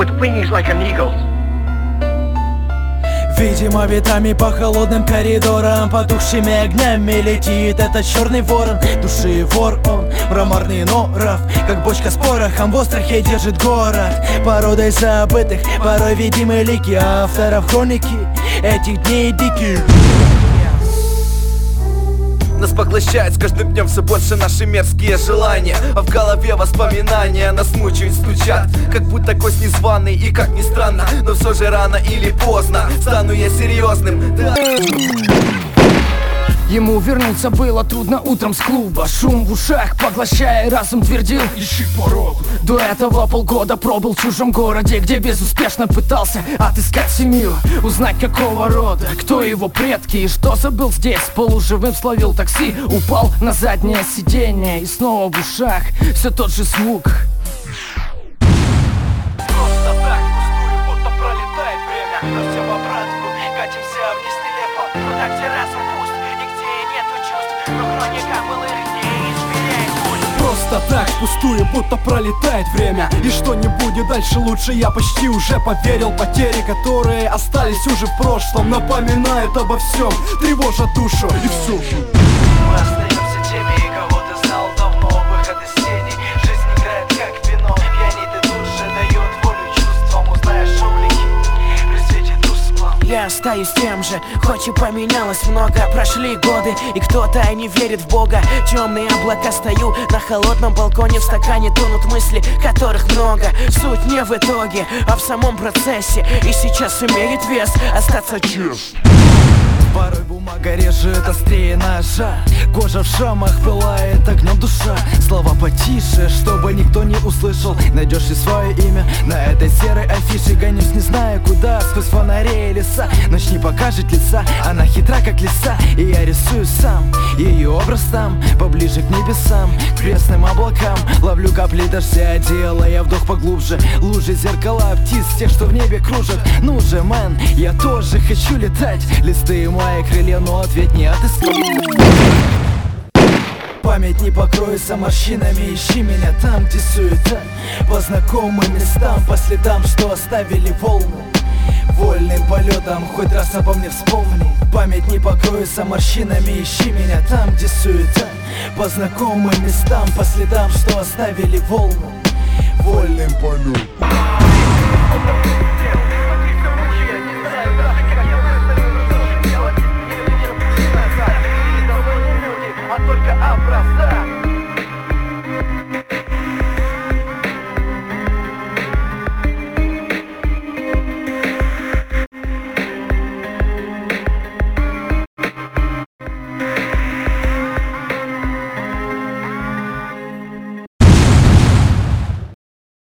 with wings like an eagle. Видимо, ветрами по холодным коридорам, потухшими огнями летит этот черный ворон. Души вор он, мраморный норов, как бочка с порохом в острахе держит город. Породой забытых, порой видимы лики авторов хроники этих дней диких. Нас поглощает с каждым днем все больше наши мерзкие желания, а в голове воспоминания нас мучают, стучат, как будто гость незваный. И как ни странно, но все же рано или поздно стану я серьезным, да. Ему вернуться было трудно утром с клуба. Шум в ушах, поглощая разум, твердил: ищи порог. До этого полгода пробыл в чужом городе, где безуспешно пытался отыскать семью, узнать какого рода, кто его предки и что забыл здесь. Полуживым словил такси, упал на заднее сиденье, и снова в ушах все тот же звук. Просто так пустую, будто пролетает время, но все в обратку, катимся вниз нелепо, туда, где разум пуст, нигде нету чувств, но хроника былых дней изменяет путь. Просто так пустую, будто пролетает время, и что не будет дальше лучше, я почти уже поверил. Потери, которые остались уже в прошлом, напоминают обо всем, тревожат душу и все же Мы остаемся теми, кого ты знал давно. Выход из тени, жизнь играет как вино, пьянит и тут же дает волю чувствам. Узнаешь облики при свете тусклом. Я остаюсь тем же, хоть и поменялось много. Прошли годы, и кто-то не верит в Бога. Темные облака, стою на холодном балконе, в стакане тонут мысли, которых много. Суть не в итоге, а в самом процессе, и сейчас имеет вес остаться честным. Порой бумага режет острее ножа, кожа в шрамах пылает огнем душа. Слова потише, чтобы никто не услышал. Найдешь и свое имя на этой серой афише. Гонюсь не зная куда, сквозь фонарей и леса. Ночь не покажет лица, она хитра как лиса. И я рисую сам ее образ там, поближе к небесам, к крестным облакам. Ловлю капли дождя, делая вдох поглубже. Лужи, зеркала, птиц, тех, что в небе кружат. Ну же, мэн, я тоже хочу летать. Листы мои крылья, но ответ не отыскал. Память не покроется морщинами, ищи меня там, где суета. По знакомым местам, по следам, что оставили волны. Вольным полетом, хоть раз обо мне вспомни. Память не покроется морщинами, ищи меня там, где суета. По знакомым местам, по следам, что оставили волны. Вольным полетом. А только образа.